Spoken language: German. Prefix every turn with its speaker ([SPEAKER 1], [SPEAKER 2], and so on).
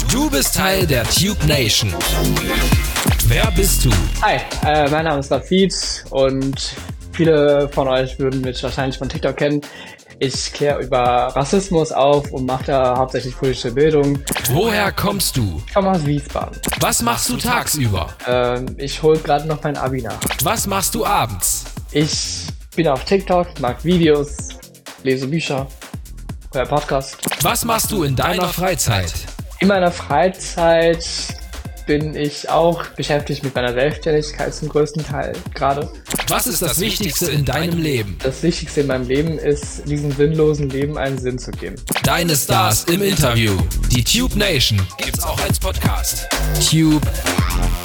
[SPEAKER 1] Du bist Teil der Tube Nation. Wer bist du?
[SPEAKER 2] Hi, mein Name ist Rafid und viele von euch würden mich wahrscheinlich von TikTok kennen. Ich kläre über Rassismus auf und mache da hauptsächlich politische Bildung.
[SPEAKER 1] Woher kommst du?
[SPEAKER 2] Ich komme aus Wiesbaden.
[SPEAKER 1] Was machst du tagsüber?
[SPEAKER 2] Ich hole gerade noch mein Abi nach.
[SPEAKER 1] Was machst du abends?
[SPEAKER 2] Ich bin auf TikTok, mag Videos, lese Bücher, höre Podcasts.
[SPEAKER 1] Was machst du in deiner Freizeit?
[SPEAKER 2] In meiner Freizeit bin ich auch beschäftigt mit meiner Selbstständigkeit zum größten Teil gerade.
[SPEAKER 1] Was ist das Wichtigste in deinem Leben?
[SPEAKER 2] Das Wichtigste in meinem Leben ist, diesem sinnlosen Leben einen Sinn zu geben.
[SPEAKER 1] Deine Stars im Interview. Die Tube Nation gibt's auch als Podcast. Tube